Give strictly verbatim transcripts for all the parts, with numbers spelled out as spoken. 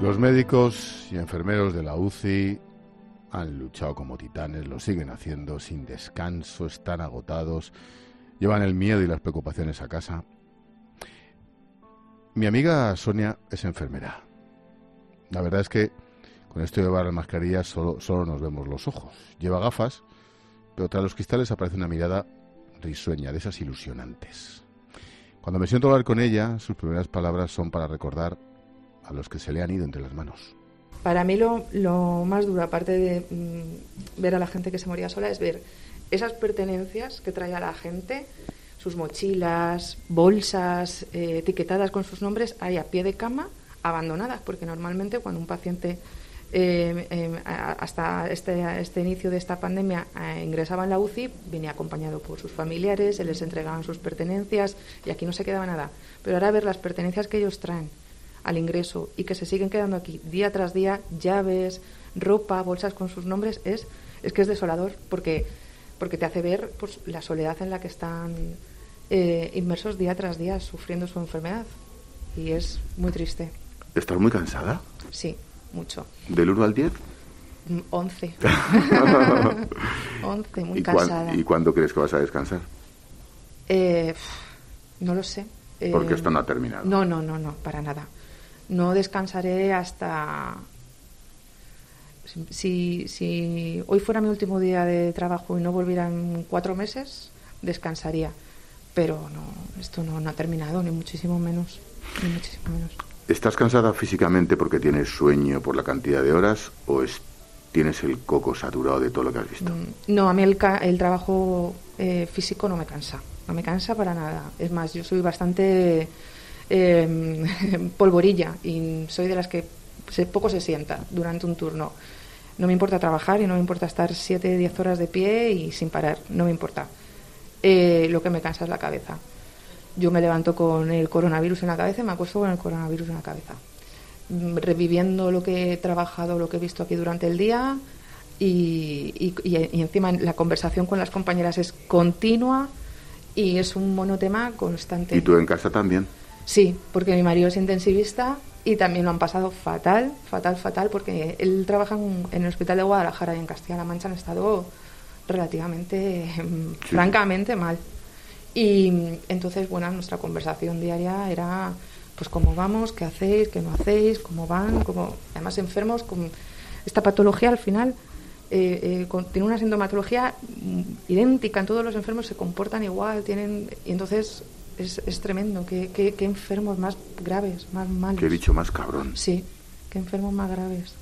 Los médicos y enfermeros de la U C I han luchado como titanes, lo siguen haciendo sin descanso, están agotados, llevan el miedo y las preocupaciones a casa. Mi amiga Sonia es enfermera. La verdad es que con esto de llevar las mascarillas solo, solo nos vemos los ojos. Lleva gafas, pero tras los cristales aparece una mirada risueña, de esas ilusionantes. Cuando me siento a hablar con ella, sus primeras palabras son para recordar a los que se le han ido entre las manos. Para mí lo, lo más duro, aparte de mmm, ver a la gente que se moría sola, es ver esas pertenencias que traía la gente, sus mochilas, bolsas, eh, etiquetadas con sus nombres, ahí a pie de cama, abandonadas, porque normalmente cuando un paciente eh, eh, hasta este, este inicio de esta pandemia eh, ingresaba en la U C I, venía acompañado por sus familiares, se les entregaban sus pertenencias y aquí no se quedaba nada. Pero ahora ver las pertenencias que ellos traen al ingreso y que se siguen quedando aquí día tras día, llaves, ropa, bolsas con sus nombres, es, es que es desolador, porque, porque te hace ver pues, la soledad en la que están eh, inmersos día tras día sufriendo su enfermedad, y es muy triste. ¿Estás muy cansada? Sí, mucho. ¿Del uno al diez? once. once, muy ¿Y cansada. Cuán, ¿Y cuándo crees que vas a descansar? Eh, no lo sé. Eh, Porque esto no ha terminado. No, no, no, no, para nada. No descansaré hasta... Si, si hoy fuera mi último día de trabajo y no volviera en cuatro meses, descansaría. Pero no, esto no, no ha terminado, ni muchísimo menos. Ni muchísimo menos. ¿Estás cansada físicamente porque tienes sueño por la cantidad de horas o es, tienes el coco saturado de todo lo que has visto? No, a mí el, ca- el trabajo eh, físico no me cansa. No me cansa para nada. Es más, yo soy bastante eh, polvorilla y soy de las que se, poco se sienta durante un turno. No me importa trabajar y no me importa estar siete, diez horas de pie y sin parar. No me importa. Eh, lo que me cansa es la cabeza. Yo me levanto con el coronavirus en la cabeza y me acuesto con el coronavirus en la cabeza. Reviviendo lo que he trabajado, lo que he visto aquí durante el día y, y, y encima la conversación con las compañeras es continua. Y es un monotema constante. ¿Y tú en casa también? Sí, porque mi marido es intensivista y también lo han pasado fatal, fatal, fatal, porque él trabaja en, en el hospital de Guadalajara y en Castilla-La Mancha han estado relativamente, sí. francamente mal. Y entonces, bueno, nuestra conversación diaria era, pues, cómo vamos, qué hacéis, qué no hacéis, cómo van, cómo... Además, enfermos con esta patología al final... Eh, eh, con, tiene una sintomatología idéntica en todos los enfermos, se comportan igual, tienen y entonces es, es tremendo. ¿Qué, qué, qué enfermos más graves, más malos? Qué bicho más cabrón. Sí, qué enfermos más graves.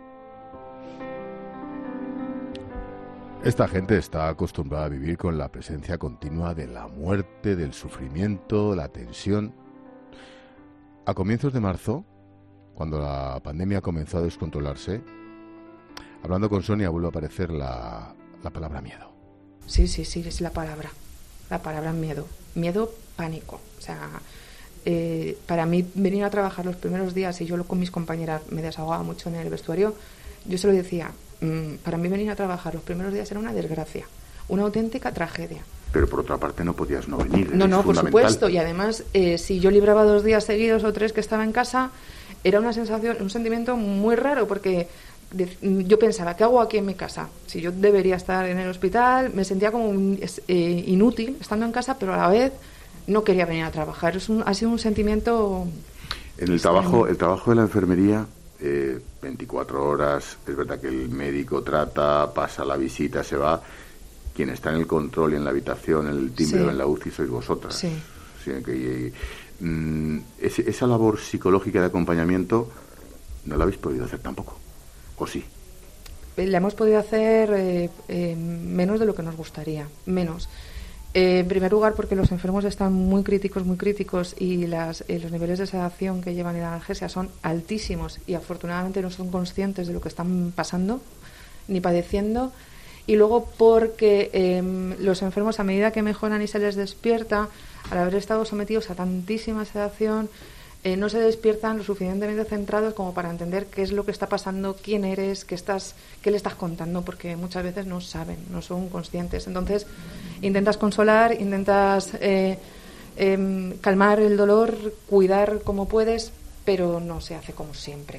Esta gente está acostumbrada a vivir con la presencia continua de la muerte, del sufrimiento, la tensión. A comienzos de marzo, cuando la pandemia comenzó a descontrolarse, hablando con Sonia vuelve a aparecer la, la palabra miedo. Sí, sí, sí, es la palabra. La palabra miedo. Miedo, pánico. O sea, eh, para mí venir a trabajar los primeros días, y yo con mis compañeras me desahogaba mucho en el vestuario, yo se lo decía, mmm, para mí venir a trabajar los primeros días era una desgracia, una auténtica tragedia. Pero por otra parte no podías no venir. No, no, por supuesto. Y además, eh, si yo libraba dos días seguidos o tres que estaba en casa, era una sensación, un sentimiento muy raro, porque... yo pensaba, ¿qué hago aquí en mi casa? Si yo debería estar en el hospital, me sentía como un, eh, inútil estando en casa, pero a la vez no quería venir a trabajar. Es un, ha sido un sentimiento... En el trabajo, el trabajo de la enfermería, eh, veinticuatro horas, es verdad que el médico trata, pasa la visita, se va. Quien está en el control y en la habitación, en el timbre, sí, o en la U C I, sois vosotras. Sí. Sí, que, y, mm, ese, esa labor psicológica de acompañamiento no la habéis podido hacer tampoco. ¿O sí? La hemos podido hacer eh, eh, menos de lo que nos gustaría, menos. Eh, en primer lugar, porque los enfermos están muy críticos, muy críticos, y las, eh, los niveles de sedación que llevan en la analgesia son altísimos, y afortunadamente no son conscientes de lo que están pasando ni padeciendo. Y luego porque eh, los enfermos, a medida que mejoran y se les despierta, al haber estado sometidos a tantísima sedación, Eh, no se despiertan lo suficientemente centrados como para entender qué es lo que está pasando, quién eres, qué estás, qué le estás contando, porque muchas veces no saben, no son conscientes. Entonces intentas consolar, intentas eh, eh, calmar el dolor, cuidar como puedes, pero no se hace como siempre.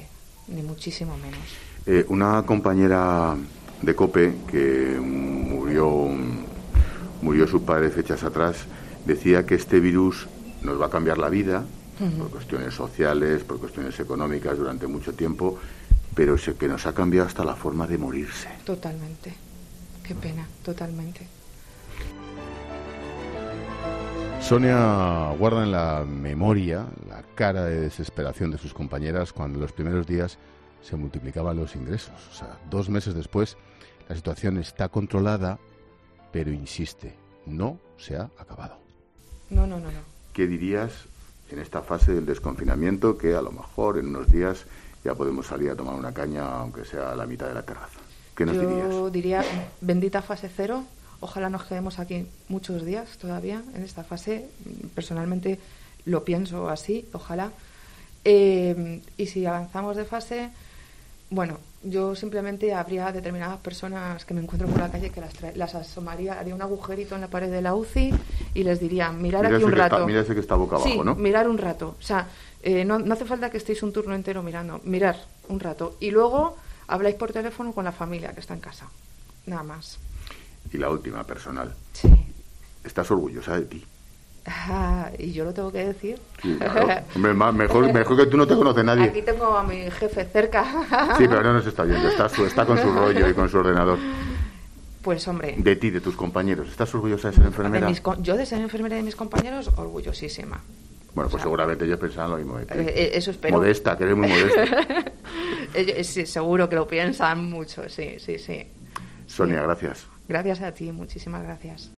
ni muchísimo menos. Eh, una compañera de COPE que murió, murió su padre fechas atrás, decía que este virus nos va a cambiar la vida, uh-huh, por cuestiones sociales, por cuestiones económicas durante mucho tiempo, pero es que nos ha cambiado hasta la forma de morirse. Totalmente. Qué pena, totalmente. Sonia guarda en la memoria la cara de desesperación de sus compañeras cuando en los primeros días se multiplicaban los ingresos. O sea, dos meses después la situación está controlada, pero insiste, no se ha acabado. No, no, no, no. ¿Qué dirías en esta fase del desconfinamiento, que a lo mejor en unos días ya podemos salir a tomar una caña, aunque sea a la mitad de la terraza? ¿Qué nos Yo dirías? Yo diría, bendita fase cero. Ojalá nos quedemos aquí muchos días todavía en esta fase. Personalmente lo pienso así, ojalá. Eh, y si avanzamos de fase, bueno, yo simplemente habría determinadas personas que me encuentro por la calle que las, tra- las asomaría, haría un agujerito en la pared de la U C I y les diría, mirar Mira aquí un que rato. Está, mira ese que está boca abajo, sí, ¿no? mirar un rato. O sea, eh, no, no hace falta que estéis un turno entero mirando, mirar un rato. Y luego habláis por teléfono con la familia que está en casa. Nada más. Y la última, personal. Sí. ¿Estás orgullosa de ti? Ah, ¿y yo lo tengo que decir? Sí, claro. Hombre, más, mejor, mejor que tú no te conoce nadie. Aquí tengo a mi jefe cerca. Sí, pero no nos está viendo. Está, su, está con su rollo y con su ordenador. Pues, hombre. De ti, de tus compañeros. ¿Estás orgullosa de ser enfermera? De mis, yo de ser enfermera de mis compañeros, orgullosísima. Bueno, pues o sea, seguramente ellos pensaban lo mismo de ti. Eh, eso espero. Modesta, que eres muy modesta. Sí, seguro que lo piensan mucho, sí, sí, sí. Sonia, sí. gracias. Gracias a ti, muchísimas gracias.